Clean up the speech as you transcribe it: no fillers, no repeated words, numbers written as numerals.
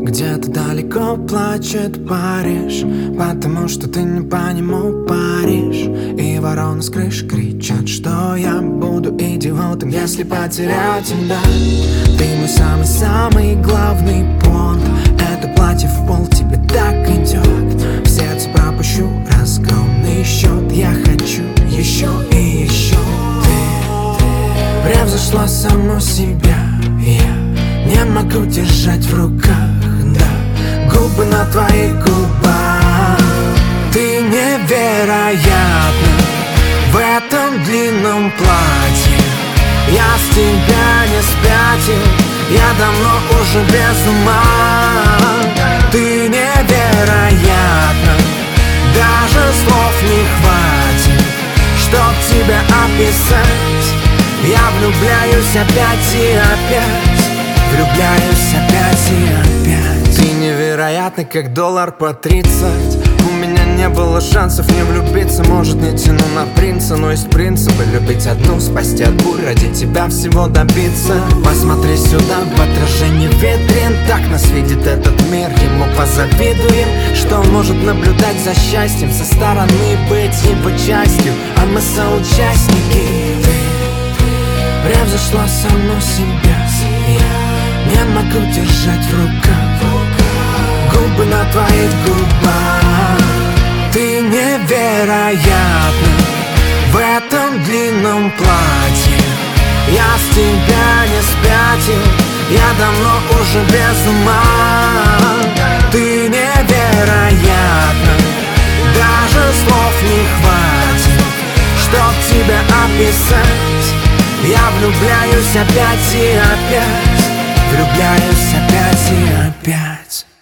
Где-то далеко плачет Париж, потому что ты не по нему паришь. И вороны с крыш кричат, что я буду идиотом, если потеряю тебя. Ты мой самый-самый главный понт. Это платье в пол тебе так идет. В сердце пропущу разгромный счет. Я хочу еще и еще. Ты превзошла саму себя. Я не могу держать в руках, да, губы на твоих губах. Ты невероятна в этом длинном платье. Я с тебя не спятил, я давно уже без ума. Ты невероятна, даже слов не хватит, чтоб тебя описать. Я влюбляюсь опять и опять, влюбляюсь опять и опять. Ты невероятна, как доллар по 30. У меня не было шансов не влюбиться. Может, не тяну на принца, но есть принципы: любить одну, спасти от бурь, ради тебя всего добиться. Посмотри сюда, в отражении витрин. Так нас видит этот мир, ему позавидуем, что он может наблюдать за счастьем со стороны, быть его частью, а мы соучастники. Ты превзошла саму себя. Я не могу держать в руках губы на твоих губах. Ты невероятна в этом длинном платье. Я с тебя не спятил, я давно уже без ума. Ты невероятна, даже слов не хватит, чтоб тебя описать. Я влюбляюсь опять и опять, влюбляюсь опять и опять.